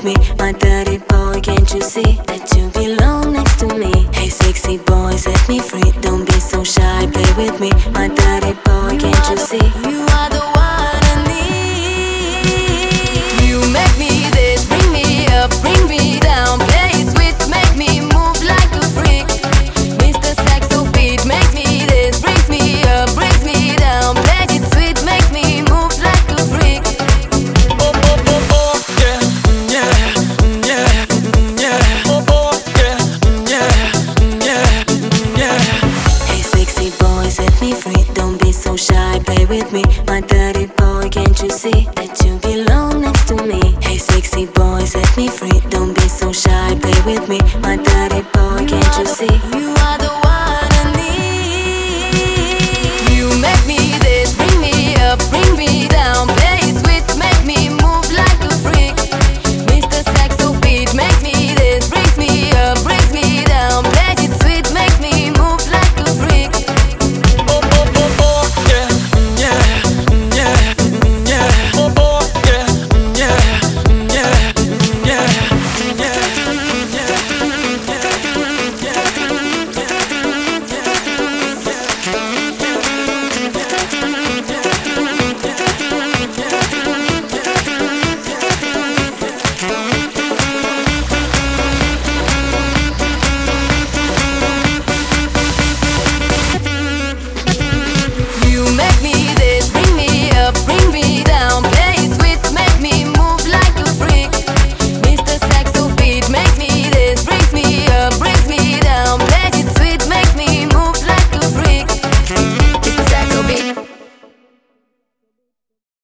with me, my dirty boy. Can't you see that you belong next to me? Hey, sexy boy, set me free. Don't be so shy, play with me, my dirty boy. Can't you see? You are the one I need. You make me this, bring me up, bring me down. Play it sweet, make me move like a freak. Mr. Saxo beat makes me this, brings me up, brings me down. Play it sweet, make me move like a freak. Oh, oh, oh, oh, yeah, yeah, yeah, yeah. Oh, oh, yeah, yeah, yeah, yeah. Hey, sexy boy, set me free. Don't be so shy, play with me, my dirty boy. Can't you see that you belong next to me? Hey, sexy boy, set me free. Don't be so shy, play with me, my dirty boy. Can't you see? You are the one